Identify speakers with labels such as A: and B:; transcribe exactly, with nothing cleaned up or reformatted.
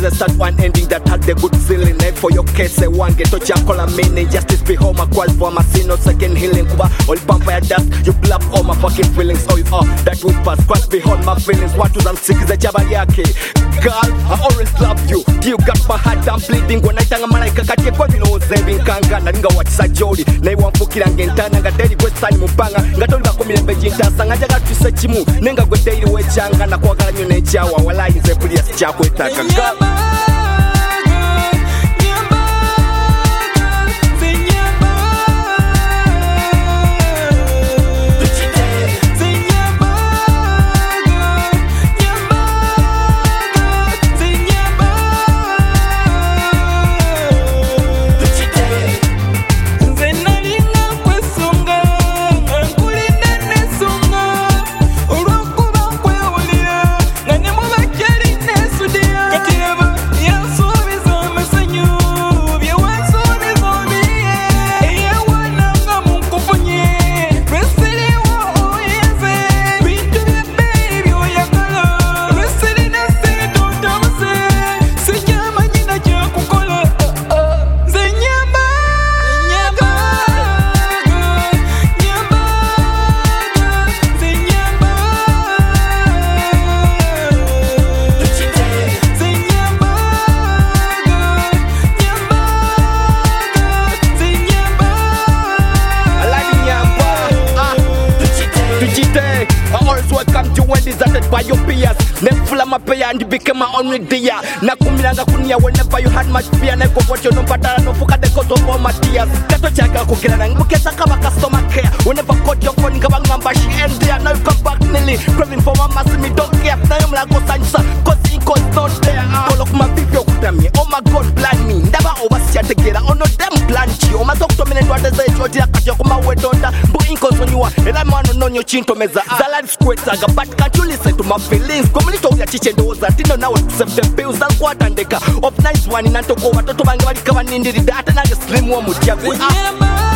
A: a sad one ending that had the good feeling. Hey, for your case, I want get to call a meaning. Justice be home, a call for my sin, no second healing. Kuba, all vampire dust, you blab all my fucking feelings. Oh, oh, that would pass, cross behind my feelings. What was I'm sick is a chabariake. Girl, I always love you. You got my heart, I'm bleeding. When I tang a malaika, I can't go below saving Kanga. Nanga watch a jolly. Nay one fucking and Gentana, a daily west side Mupanga. Gatonga coming in Beijing, Sanga to such a move. Nenga go daily with Changa, and a quagga in nature, while I is a police chap with Taka. I always welcome you when deserted by your peers. Never full of my pay and you became my only dear. Nakumilanga kunia whenever you had much fear. Neko what you know patara no fuka the cause of all my tears. Kato chaka kukira na mukesa kama customer care. Whenever caught your phone kaba ngamba she end there. Now you come back nearly craving for my mass me don't care. Now you like go sansa cause inco's not there. All of my people kutami. Oh my God plan me. Never overseer together. Oh no them plan you. Oh my doctor me and what is it? What you catch your kuma wet on that. But inco's when you are. And I'm on no your chin to meza. Zalad square saga. But can't you listen to my feelings? Community of your teacher knows that you know now accept the bills and what and deka. Of nice one in Antoko. What to bang what come and in the data and the slim one with your